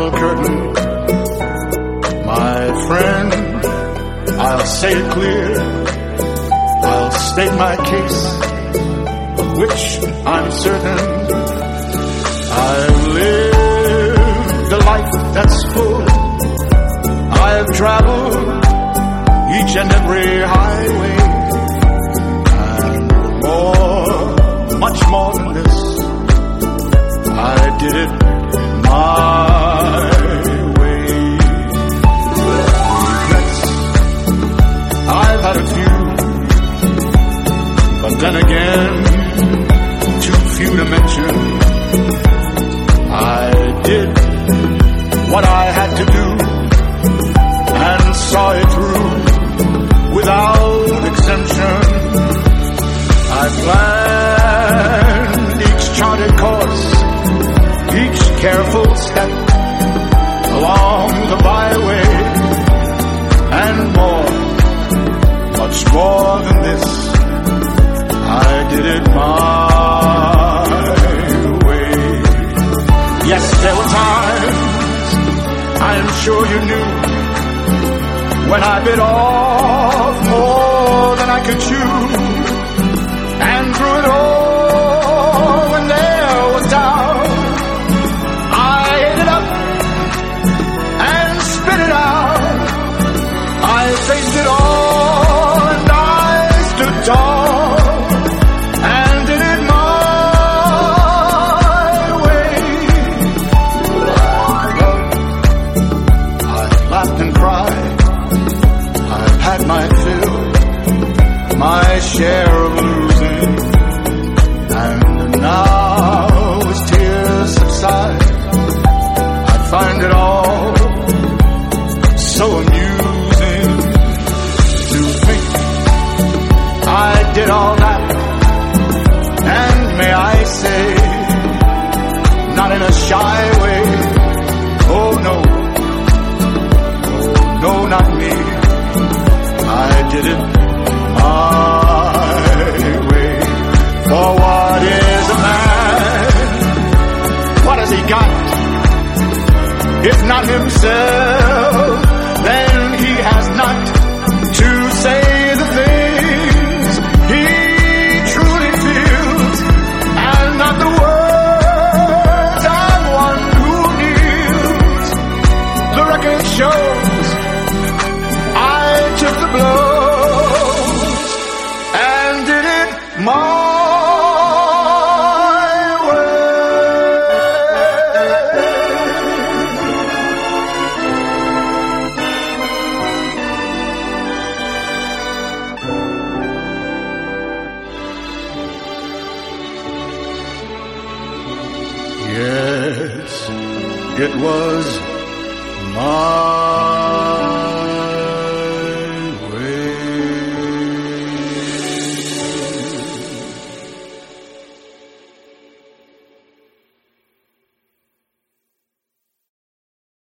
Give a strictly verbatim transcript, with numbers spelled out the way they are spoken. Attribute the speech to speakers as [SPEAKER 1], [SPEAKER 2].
[SPEAKER 1] royal curtain. My friend, I'll say it clear, I'll state my case, of which I'm certain. I've lived a life that's full. I've traveled each and every highway, and more, much more than this, I did it my way. Regrets, I've had a few, but then again, too few to mention. I did what I had to do and saw it through without exemption. I planned each charted course, each careful step along the byway, and more, much more than this, I did it my way. Yes, there were times, I'm sure you knew, when I bit off more than I could chew, and through it all, when there was doubt, I ate it up and spit it out. I faced it all and I stood tall and did it my way. I laughed and cried, I've had my fill, my share of losing, and now as tears subside, I find it all so amusing to think I did all that, and may I say, not in a shy way, oh no, oh no, not me, I did it my way. For what is a man? What has he got? If not himself, then he has not to say the things he truly feels, and not the words of one who kneels. The record shows I took the blows and did it my Yes, it was my